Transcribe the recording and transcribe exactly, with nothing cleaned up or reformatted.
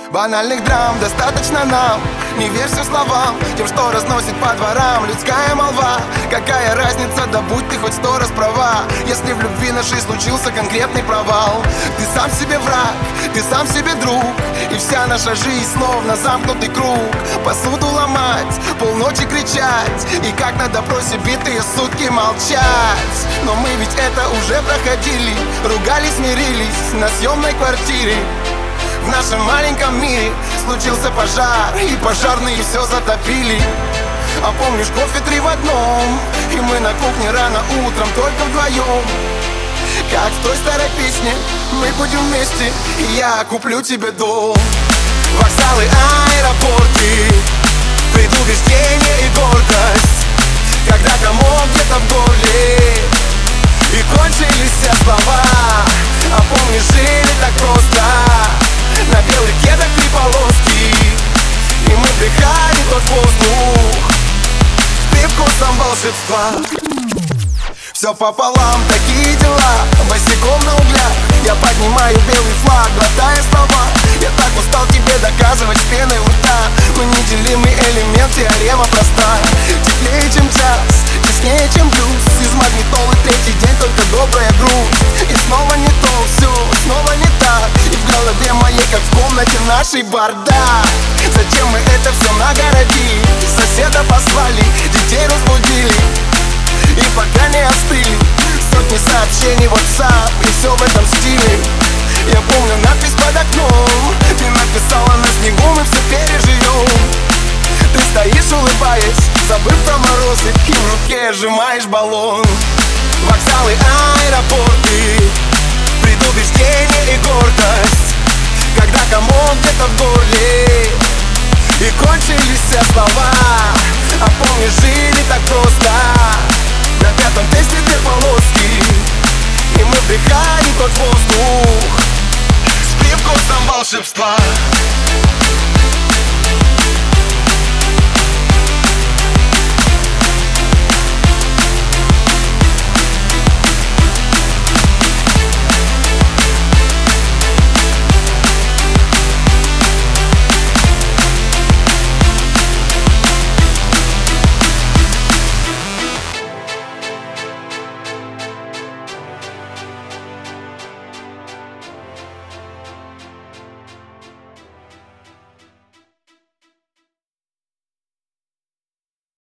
Банальных драм достаточно нам. Не верь всем словам, тем, что разносит по дворам людская молва. Какая разница, да будь ты хоть сто раз права, если в любви нашей случился конкретный провал. Ты сам себе враг, ты сам себе друг, и вся наша жизнь словно замкнутый круг. Посуду ломать, полночи кричать, и как на допросе битые сутки молчать. Но мы ведь это уже проходили, ругались, мирились на съемной квартире. В нашем маленьком мире случился пожар, и пожарные все затопили. А помнишь, кофе три в одном, и мы на кухне рано утром только вдвоем. Как в той старой песне, мы будем вместе, и я куплю тебе дом. Вокзалы, аэропорты, предубеждение и гордость, когда комок где-то в горле, и кончились все слова. А помнишь, жили так просто, на белых кедах три полоски, и мы вдыхали тот воздух с привкусом волшебства. Все пополам, такие дела, босиком на углях я поднимаю белый флаг, глотая слова. Я так устал тебе доказывать с пеной у рта, мы неделимый элемент, теорема проста. Теплее, чем час, теснее, чем блюз, из магнитолы третий день, только добрая грудь. И снова не то, все, снова не так, и в голове моей, как в комнате нашей, бардак. Зачем мы это все нагородили? Соседа послали, детей разбудили, и пока не остыли сотни сообщений в WhatsApp, и все в этом стиле. Я помню надпись под окном, ты написала на снегу, мы все переживем. Ты стоишь, улыбаясь, забыв про морозы, и в руке сжимаешь баллон. Вокзалы, аэропорты, предубеждение и гордость, когда комок где-то в горле, и кончились все слова. А помнишь, жили так просто, на пятом тесте две полоски, и мы вдыхали тот воздух с привкусом волшебства.